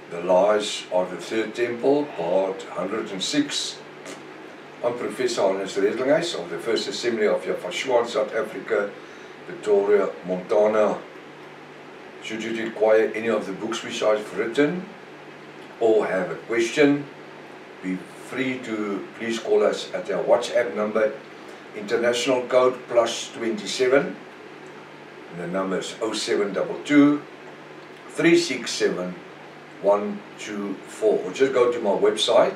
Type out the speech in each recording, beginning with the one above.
The Lies of the Third Temple, part 106. I'm Professor Hannes Redlinghuis of the First Assembly of Yafashua in South Africa, Pretoria, Montana. Should you require any of the books which I've written or have a question, be free to please call us at our WhatsApp number, international code +27, and the number is 0722 367 124, or just go to my website,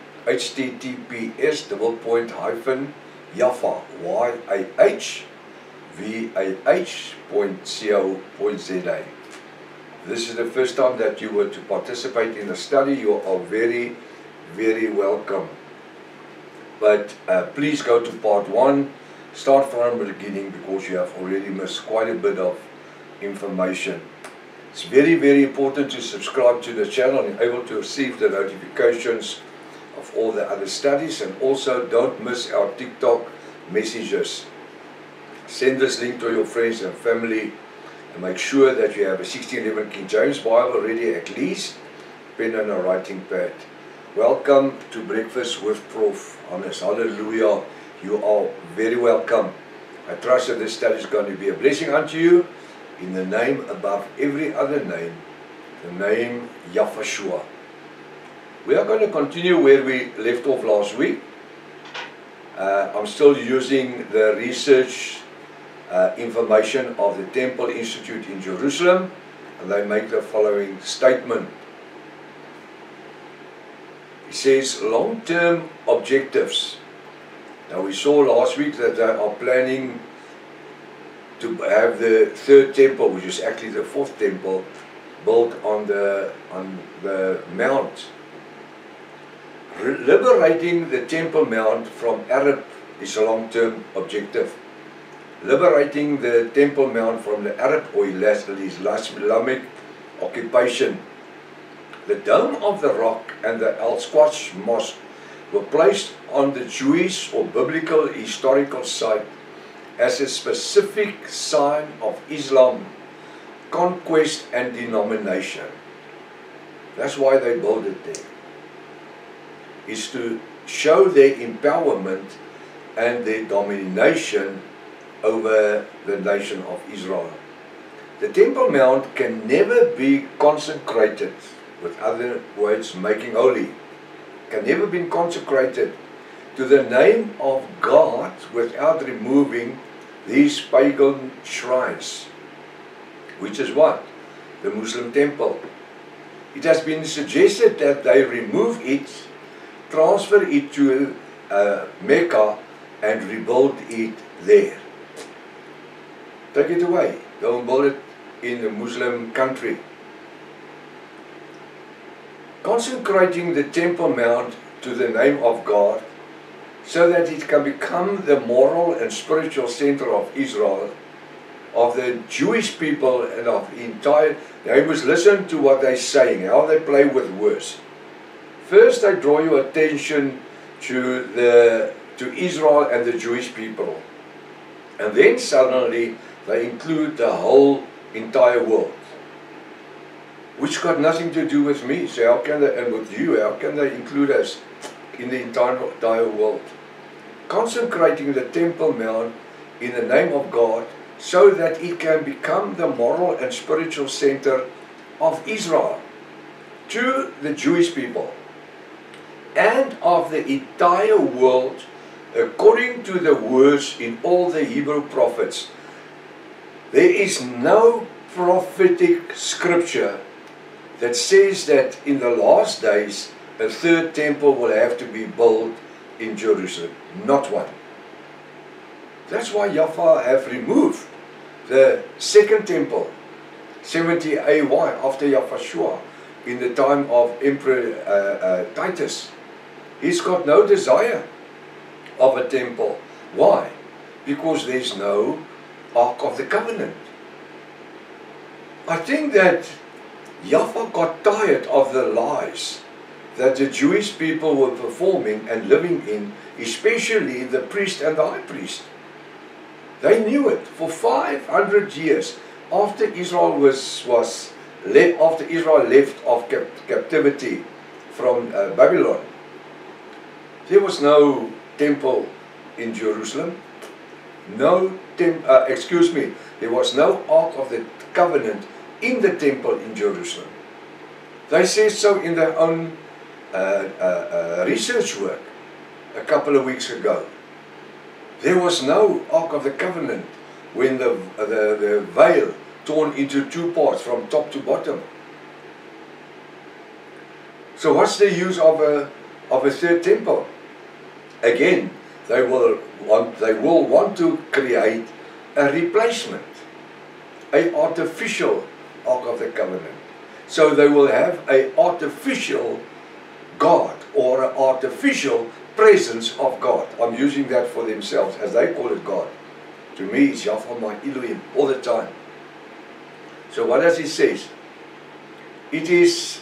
https://yafah.co.za. This is the first time that you were to participate in the study. You are very, very welcome. But please go to part 1, start from the beginning, because you have already missed quite a bit of information. It's very, very important to subscribe to the channel and able to receive the notifications of all the other studies, and also don't miss our TikTok messages. Send this link to your friends and family, and make sure that you have a 1611 King James Bible ready, at least pen and a writing pad. Welcome to Breakfast with Prof. Hannes. Hallelujah. You are very welcome. I trust that this study is going to be a blessing unto you, in the name above every other name, the name Yafashua. We are going to continue where we left off last week. I'm still using the research information of the Temple Institute in Jerusalem, and they make the following statement. It says long-term objectives. Now, we saw last week that they are planning to have the third temple, which is actually the fourth temple, built on the mount. Liberating the Temple Mount from Arab is a long-term objective. Liberating the Temple Mount from the Arab or Islamic occupation. The Dome of the Rock and the Al-Aqsa Mosque were placed on the Jewish or biblical historical site as a specific sign of Islam, conquest and denomination. That's why they built it there. Is to show their empowerment and their domination over the nation of Israel. The Temple Mount can never be consecrated, with other words, making holy, can never be consecrated to the name of God without removing these pagan shrines, which is what? The Muslim temple. It has been suggested that they remove it, transfer it to Mecca, and rebuild it there. Take it away. Don't build it in a Muslim country. Consecrating the Temple Mount to the name of God, so that it can become the moral and spiritual center of Israel, of the Jewish people, and of the entire. Now you must listen to what they're saying, how they play with words. First, I draw your attention to Israel and the Jewish people, and then suddenly they include the whole entire world, which got nothing to do with me. So how can they, and with you, how can they include us in the entire world? Consecrating the Temple Mount in the name of God, so that it can become the moral and spiritual center of Israel, to the Jewish people, and of the entire world, according to the words in all the Hebrew prophets. There is no prophetic scripture that says that in the last days a third temple will have to be built in Jerusalem. Not one. That's why Yaffa have removed the second temple, 70 AY, after Yafashua, in the time of Emperor Titus. He's got no desire of a temple. Why? Because there's no Ark of the Covenant. I think that Yaffa got tired of the lies that the Jewish people were performing and living in, especially the priest and the high priest. They knew it for 500 years after Israel was after Israel left of captivity from Babylon, there was no temple in Jerusalem. There was no Ark of the Covenant in the temple in Jerusalem. They say so in their own research work a couple of weeks ago. There was no Ark of the Covenant when the veil torn into two parts from top to bottom. So what's the use of a third temple? Again, they will want to create a replacement, an artificial Ark of the Covenant. So they will have an artificial God or an artificial presence of God. I'm using that for themselves, as they call it God. To me, it's Yahweh my Elohim all the time. So what does he say? It is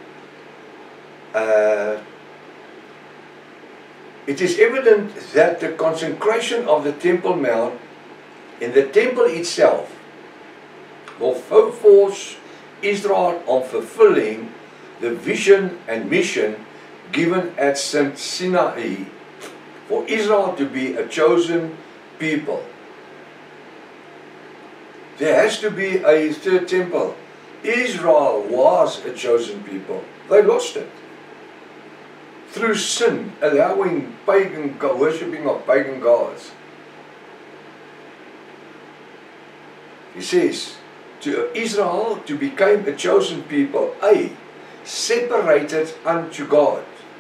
evident that the consecration of the Temple Mount in the temple itself will force Israel on fulfilling the vision and mission given at St. Sinai for Israel to be a chosen people. There has to be a third temple. Israel was a chosen people. They lost it through sin, allowing worshipping of pagan gods. He says, to Israel to become a chosen people, separated unto God,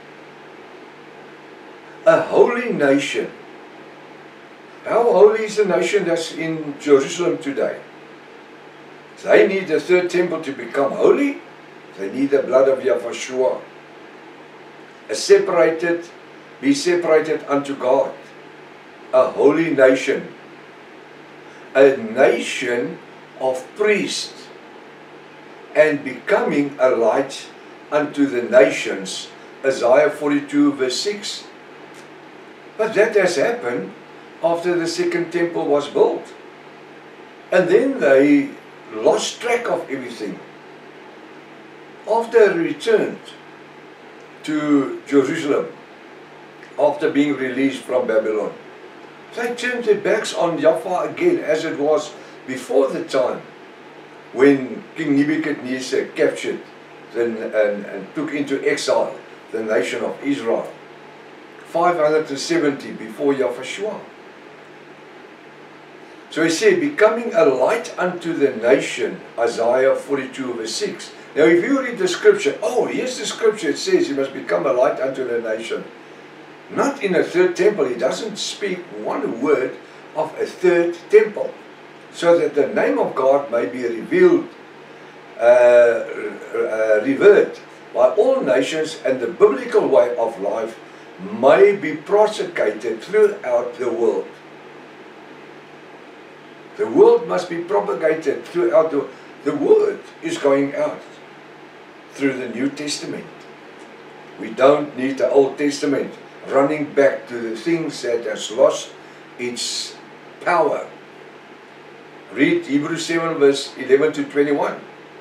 a holy nation. How holy is the nation that's in Jerusalem today? They need the third temple to become holy. They need the blood of Yahushua. Be separated unto God. A holy nation. A nation of priests. And becoming a light unto the nations. Isaiah 42 verse 6. But that has happened after the second temple was built. And then they lost track of everything. After they returned to Jerusalem, after being released from Babylon, they turned their backs on Yahweh again, as it was before the time when King Nebuchadnezzar captured and took into exile the nation of Israel. 570 before Yahushua. So he said, becoming a light unto the nation, Isaiah 42 verse 6. Now if you read the scripture, here's the scripture, it says you must become a light unto the nation. Not in a third temple, he doesn't speak one word of a third temple. So that the name of God may be revealed, revered by all nations, and the biblical way of life may be propagated throughout the world. The world must be propagated throughout the word is going out through the New Testament. We don't need the Old Testament running back to the things that has lost its power. Read Hebrews 7 verse 11 to 21.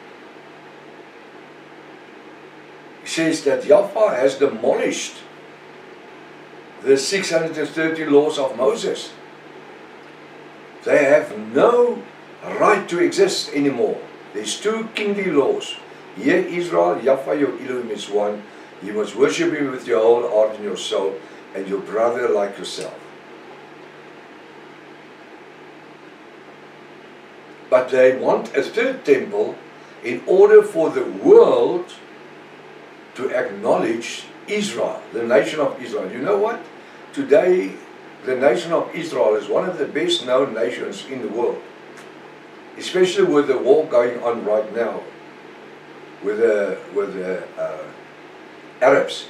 It says that Yahweh has demolished the 630 laws of Moses. They have no right to exist anymore. There's two kingly laws. Hear Israel, Yahweh your Elohim is one. You must worship him with your whole heart and your soul, and your brother like yourself. But they want a third temple in order for the world to acknowledge Israel, the nation of Israel. You know what? Today, the nation of Israel is one of the best known nations in the world. Especially with the war going on right now with the Arabs.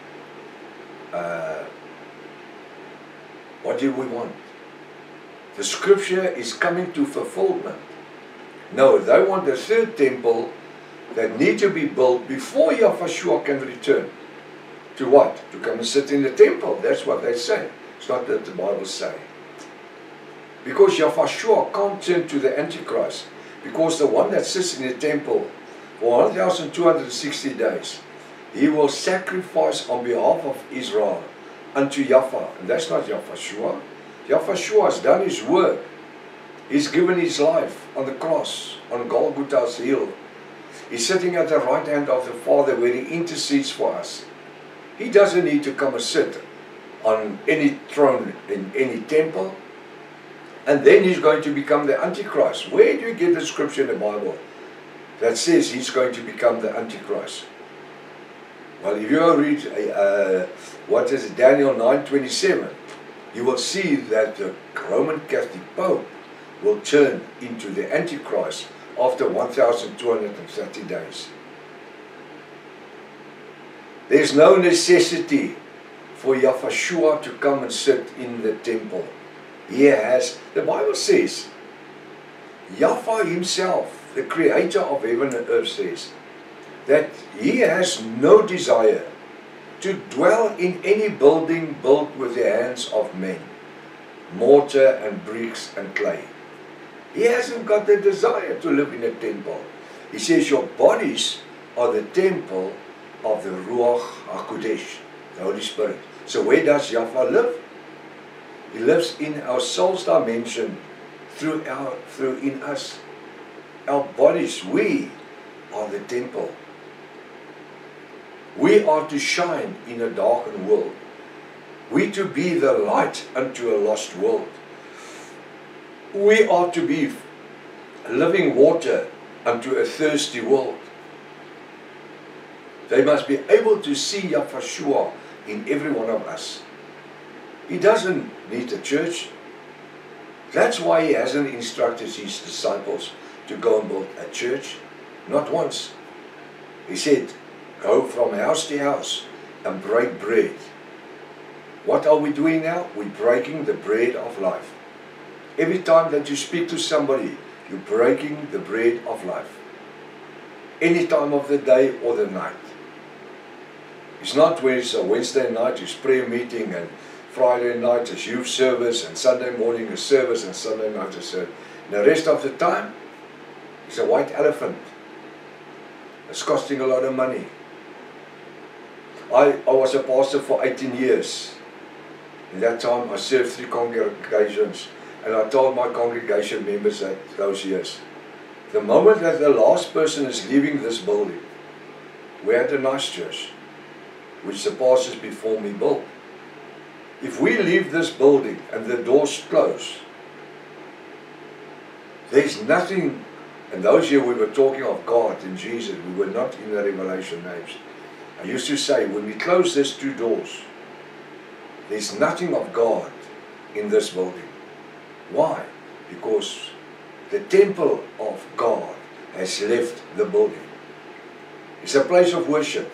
What do we want? The scripture is coming to fulfillment. No, they want a third temple that need to be built before Yahushua can return. To what? To come and sit in the temple. That's what they say. It's not that the Bible says. Because Yahushua can't turn to the Antichrist. Because the one that sits in the temple For 1260 days, he will sacrifice on behalf of Israel unto Yahweh. And that's not Yahushua. Yahushua has done his work. He's given his life on the cross, on Golgotha's hill. He's sitting at the right hand of the Father where he intercedes for us. He doesn't need to come and sit on any throne in any temple. And then he's going to become the Antichrist. Where do you get the scripture in the Bible that says he's going to become the Antichrist? Well, if you read Daniel 9:27, you will see that the Roman Catholic Pope will turn into the Antichrist after 1230 days. There's no necessity for Yahushua to come and sit in the temple. He has, the Bible says, Yahweh himself, the creator of heaven and earth, says that he has no desire to dwell in any building built with the hands of men, mortar and bricks and clay. He hasn't got the desire to live in a temple. He says your bodies are the temple of the Ruach HaKodesh, the Holy Spirit. So where does Yahweh live? He lives in our soul's dimension through in us. Our bodies, we are the temple. We are to shine in a darkened world. We to be the light unto a lost world. We are to be living water unto a thirsty world. They must be able to see Yahushua in every one of us. He doesn't need a church. That's why he hasn't instructed his disciples to go and build a church. Not once. He said, go from house to house and break bread. What are we doing now? We're breaking the bread of life. Every time that you speak to somebody, you're breaking the bread of life. Any time of the day or the night. It's not where it's a Wednesday night, it's prayer meeting, and Friday night is youth service, and Sunday morning is service, and Sunday night is service. And the rest of the time, it's a white elephant. It's costing a lot of money. I was a pastor for 18 years. In that time, I served 3 congregations, and I told my congregation members that those years, the moment that the last person is leaving this building, we had a nice church, which the pastors before me built. If we leave this building and the doors close, there's nothing. And those years we were talking of God and Jesus, we were not in the Revelation names. I used to say, when we close these 2 doors, there's nothing of God in this building. Why? Because the temple of God has left the building. It's a place of worship.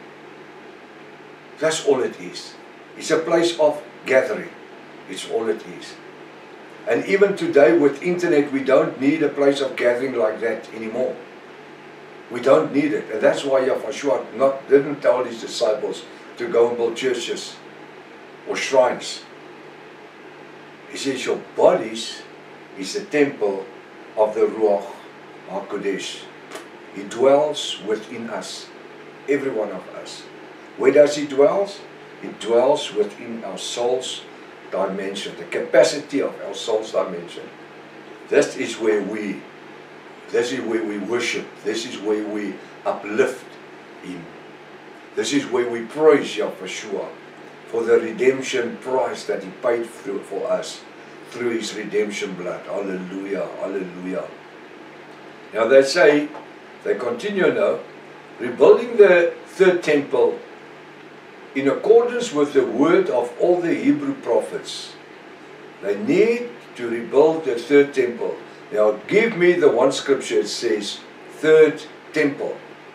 That's all it is. It's a place of gathering. It's all it is. And even today with internet, we don't need a place of gathering like that anymore. We don't need it. And that's why Yahushua didn't tell his disciples to go and build churches or shrines. He says your bodies is the temple of the Ruach HaKodesh. He dwells within us, every one of us. Where does he dwell? He dwells within our soul's dimension, the capacity of our soul's dimension. This is where we worship. This is where we uplift him. This is where we praise Yahushua for the redemption price that he paid for us through his redemption blood. Hallelujah, hallelujah. Now they continue now, rebuilding the 3rd temple in accordance with the word of all the Hebrew prophets. They need to rebuild the 3rd temple. Now give me the one scripture that says 3rd temple.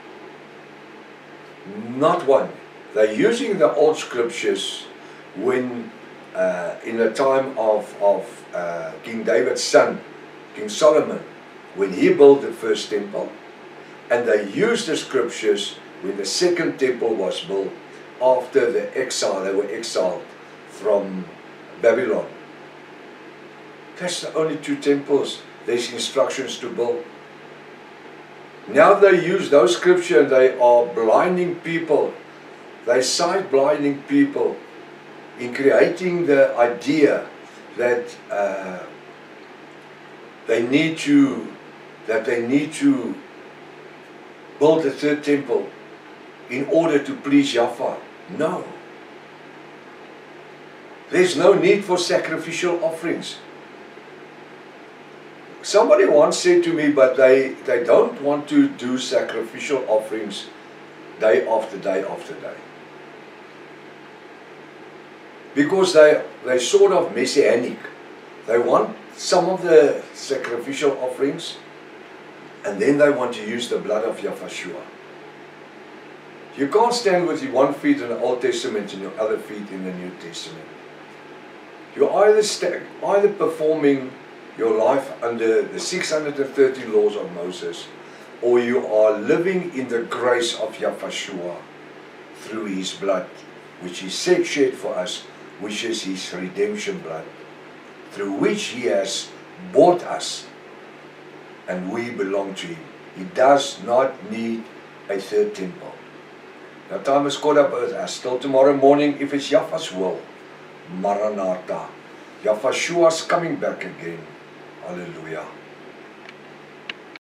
Not one. They're using the old scriptures when in the time of King David's son, King Solomon, when he built the first temple, and they used the scriptures when the 2nd temple was built after the exile. They were exiled from Babylon. That's the only 2 temples there's instructions to build. Now they use those scripture and they are blinding people. They side blinding people in creating the idea that they need to build a third temple in order to please Yahweh. No. There's no need for sacrificial offerings. Somebody once said to me, but they don't want to do sacrificial offerings day after day after day. Because they're sort of messianic. They want some of the sacrificial offerings, and then they want to use the blood of Yahushua. You can't stand with your one feet in the Old Testament and your other feet in the New Testament. You're either performing your life under the 630 laws of Moses, or you are living in the grace of Yahushua through His blood, which He shed for us, which is His redemption blood, through which He has bought us, and we belong to Him. He does not need a third temple. Now time is caught up with us. Till tomorrow morning, if it's Yahweh's will. Maranatha. Yahushua is coming back again. Hallelujah.